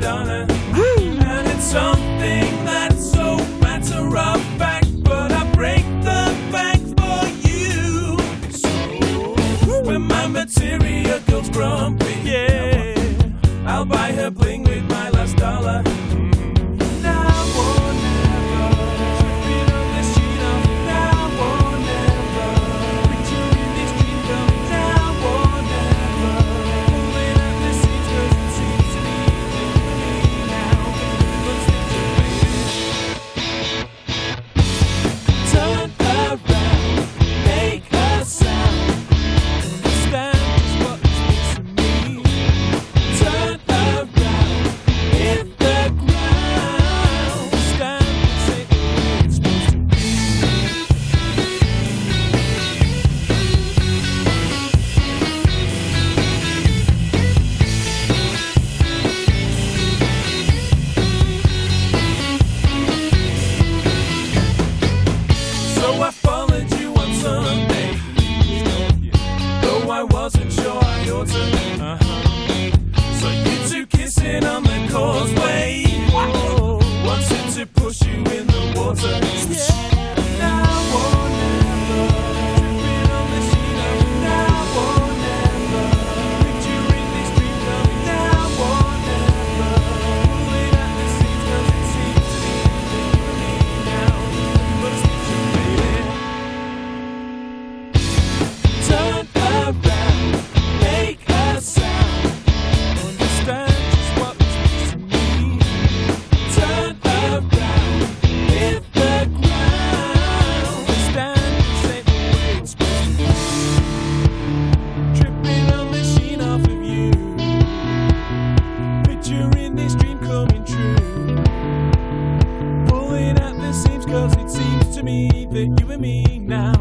dollar. And it's something that's so matter of fact, but I break the bank for you. So when my material girl's grumpy, yeah, I'll buy her bling with my last dollar. Now or never, tripping on this sheet of now or never, picturing this dream coming now or never, pulling at the seams 'cause it seems to be me now. But stick to it. Turn around, make a sound, understand just what is missing me. Turn around, hit the ground, stand and say the way it's supposed to be. So I followed you on Sunday, though I wasn't sure I ought to. So you two kissing on the causeway, wanted to push you in the water. Now or never, tripping on the sheet of now or never, picturing this dream coming now or never, pulling at the seams 'cause it seems to be me now. But it's not you, baby. Turn around, make a sound, understand just what was missing me. Turn around, hit the ground, stand and say the way it's supposed to be. Tripping on the sheen off of you, picturing this dream coming true, pulling at the seams 'cause it seems to me that you and me now